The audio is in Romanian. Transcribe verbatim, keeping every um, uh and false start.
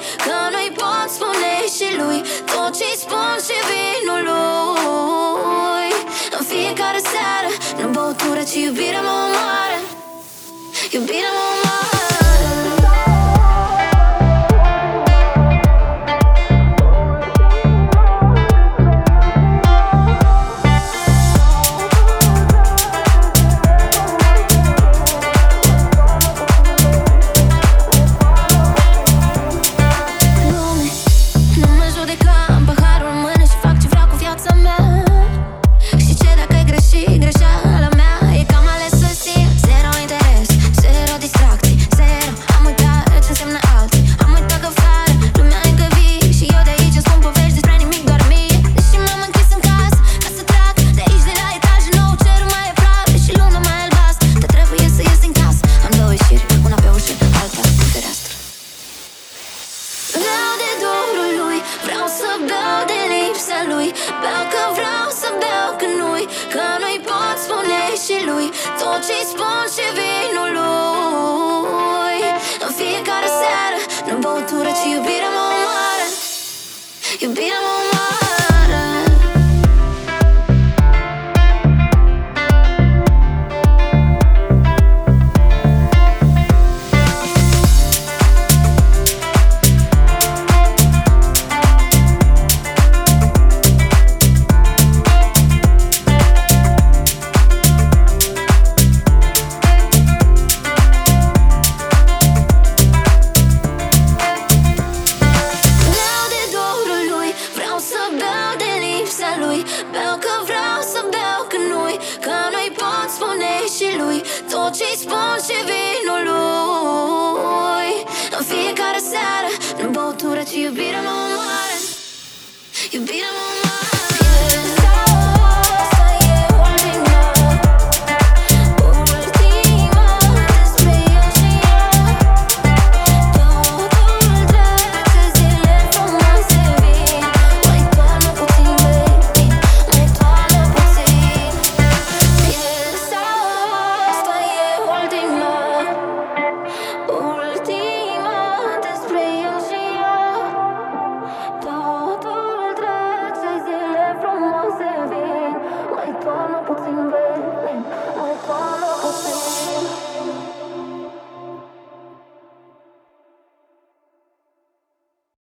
că nu-i pot spune și lui tot ce-i spun și vinul lui. În fiecare seară, nu băutură, ci iubirea mă omoară. Iubirea mă omoară. Beau că vreau să beau că nu-i, că nu-i pot spune și lui tot ce-i spun și vinul lui. În fiecare seară, nu băutură, ci iubirea mă omoară. Iubirea mă omoară. Beau că vreau să beau că nu-i, că nu-i pot spune și lui tot ce-i spun și vinul lui. În fiecare seară,